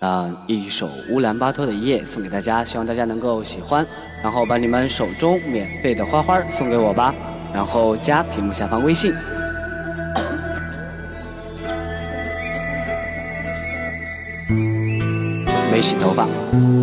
一首乌兰巴托的夜送给大家，希望大家能够喜欢。然后把你们手中免费的花花送给我吧，然后加屏幕下方微信。没洗头发。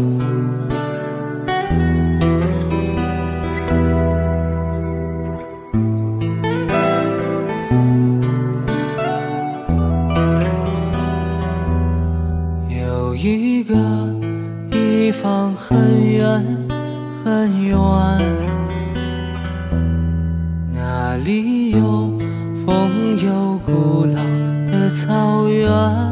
有一个地方很远很远，那里有风有古老的草原，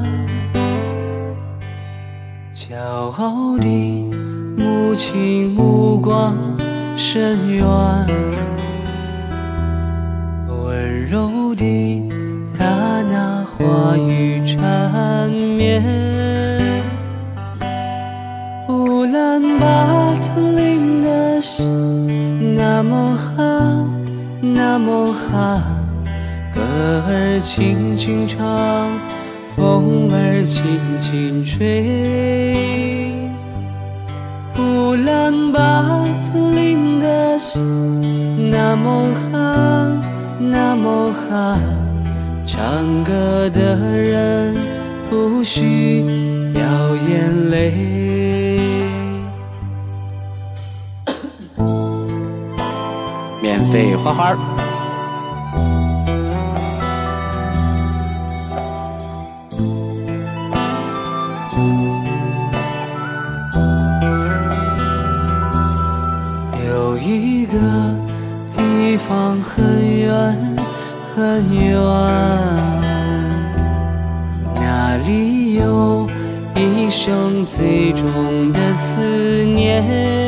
骄傲的母亲目光深远，温柔的她那话语缠绵。乌兰巴托林的雪那么寒那么寒，歌儿轻轻唱，风儿轻轻吹。乌兰巴托林的雪那么寒那么寒，唱歌的人不许掉眼泪。 免费花花。 有一个地方很远很远，那里有一生最重的思念。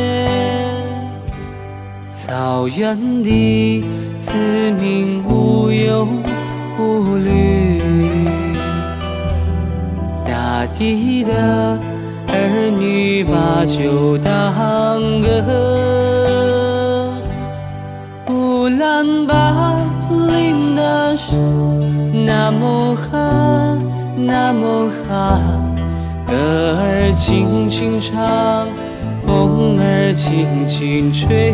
草原的子民无忧无虑，大地的儿女把酒当歌。乌兰巴托林的雪那么寒那么寒，歌儿轻轻唱，风儿轻轻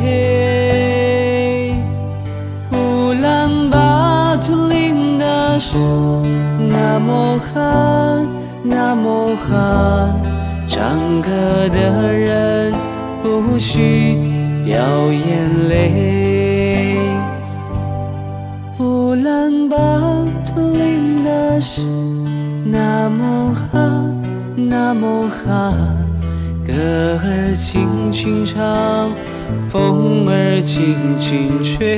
吹。乌兰巴托林的雪那么寒那么寒，唱歌的人不许掉眼泪。乌兰巴托林的雪那么寒那么寒，歌儿轻轻唱，风儿轻轻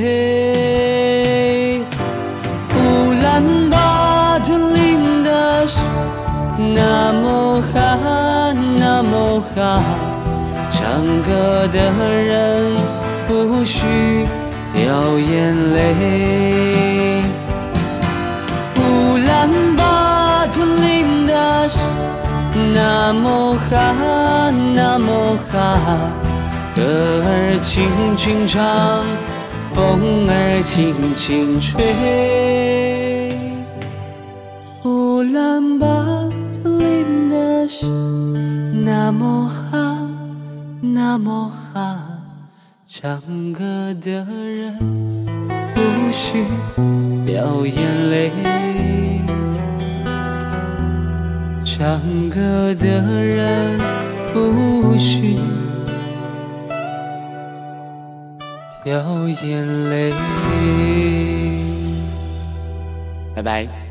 吹。乌兰巴托林的雪那么寒那么寒，唱歌的人不许掉眼泪。乌兰巴托林的雪那么寒那么寒，歌儿轻轻唱，风儿轻轻吹。乌兰巴托林的雪那么寒那么寒，唱歌的人不许掉眼泪。唱歌的人不许掉眼泪。 拜拜。